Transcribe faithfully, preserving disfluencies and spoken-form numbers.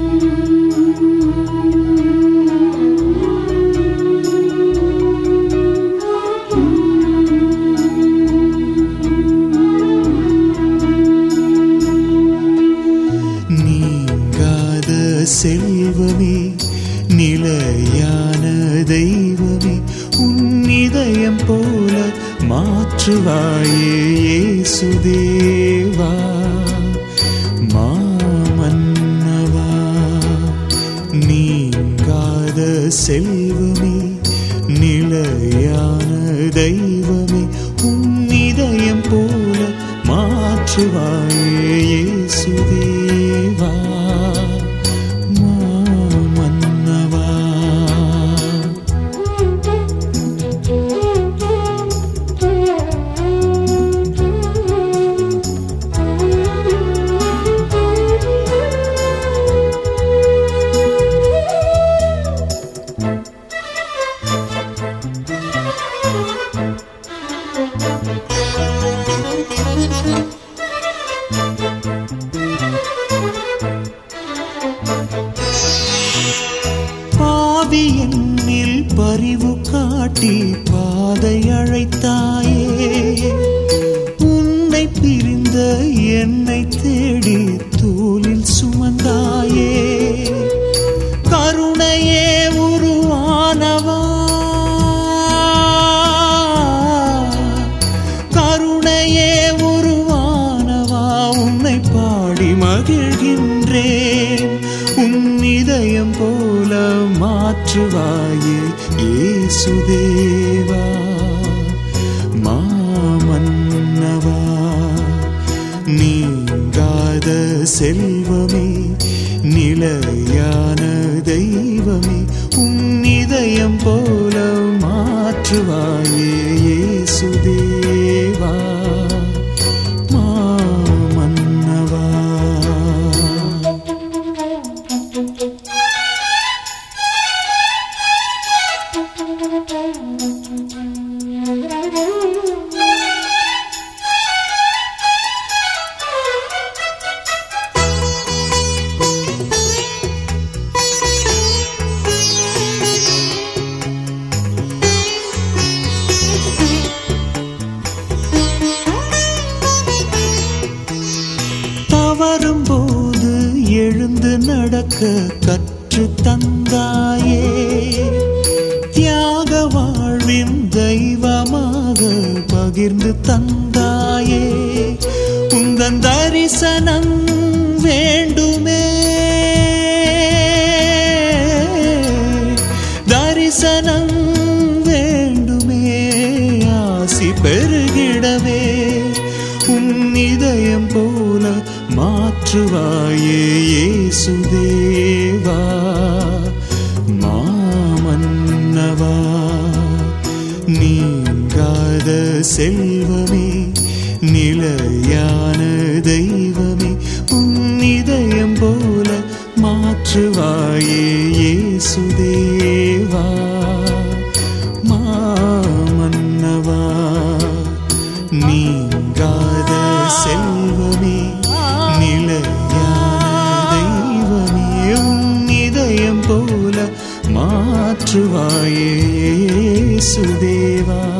செல்வமே நிலையான தெய்வமே உன் இதயம் போல மாற்றுவாயே இயேசுதேவா மாமன்னவா. நீங்காத செல்வமே நிலையான தெய்வமே உன் இதயம் போல மாற்றுவாயே இயேசுதேவா. பாவி என்னில் பரிவு காட்டி பாதை அழைத்தாயே, உன்னை பிரிந்த என்னை தேடி தோளில் சுமந்தாயே. கருணையே உருவானவா, கருணையே உருவானவா, உன்னை பாடி மகிழ்கின்றேன். உன் இதயம் போல மாற்றுவாயே இயேசுதேவா மாமன்னவா. நீங்காத செல்வமே நிலையான தெய்வமே உன் இதயம் போல மாற்றுவாயே இயேசுதேவா மாமன்னவா. வரும்போது எழுந்து நடக்க கற்று தந்தாயே, தியாக வாழ்வின் தெய்வமாக பகிர்ந்து தந்தாயே. உந்தன் தரிசனம் வேண்டுமே, தரிசனம் வேண்டுமே, ஆசி பெருகிடவே. உன் இதயம் போல மாற்றுவாயே இயேசுதேவா மாமன்னவா. நீங்காத செல்வமே நிலையான தெய்வமே உன் இதயம் போல மாற்றுவாயே இயேசுதேவா மாமன்னவா. நீங்காத செல்வமே நிலையான தெய்வமே உன் இதயம் போல மாற்றுவாயே இயேசுதேவா.